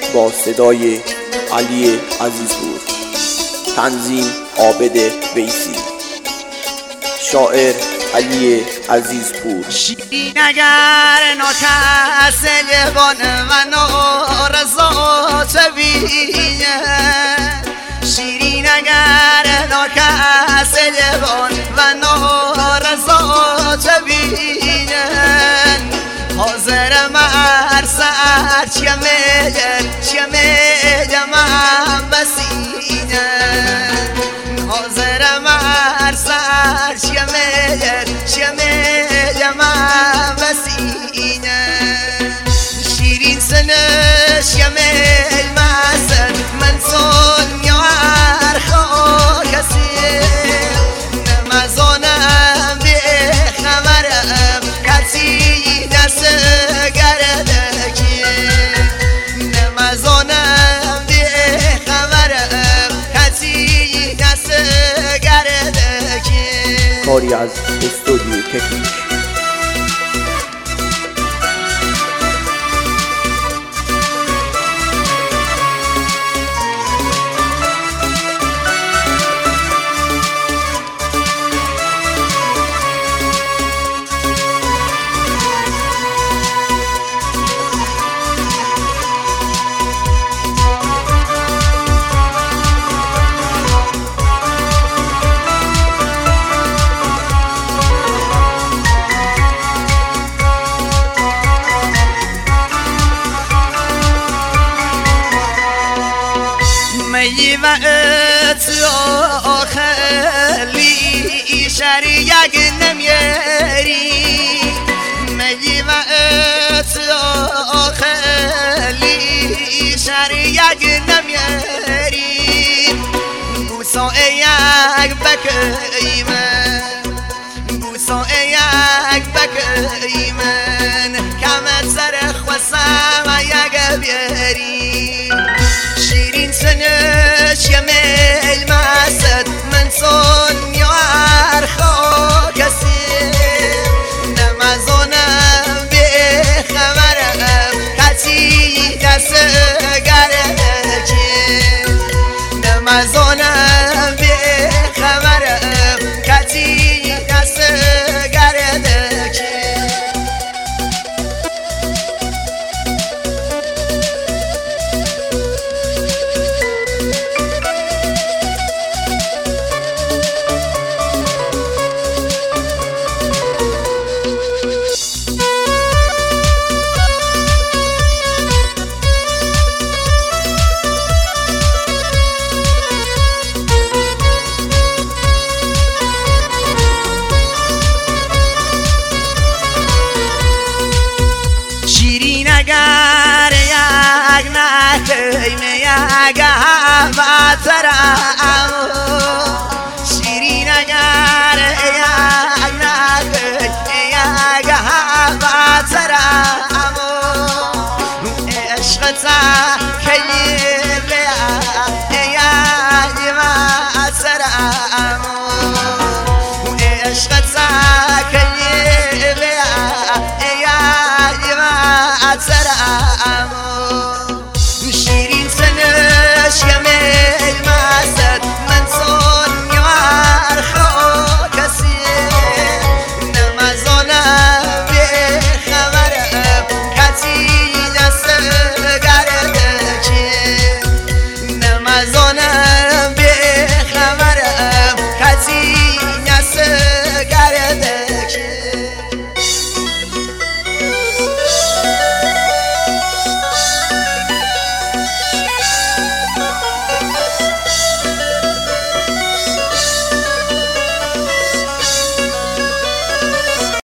با صدای علی عزیزپور، تنظیم عابد ویسی، شاعر علی عزیزپور. شیرین اگر ناکس لبان و نارضا تبینه، شیرین اگر ناکس لبان و نارضا تبینه، حاضر مر سر چیم جمع بسینه، حاضر مر سر چیم جمع بسینه، شیرین سنه چیم المسد من سن یار خاکسی، نمازانم به خبرم کسی دست گردکی، نمازانم به خبرم کسی دست گردکی. کاری از استودیو ککیش. میوت آخلی شریک نمیری، میوت آخلی شریک نمیری، بوسا یک بکیمن، بوسا یک بکیمن، کمت سر خوستم یک بیاری، شیرین سنه چیم المسد من سن یار خاکسی، نمازانم به خبرم کسی دست گردکی، نمازانم به خبرم کسی دست گردکی. اگر یک نکیم یک بطرم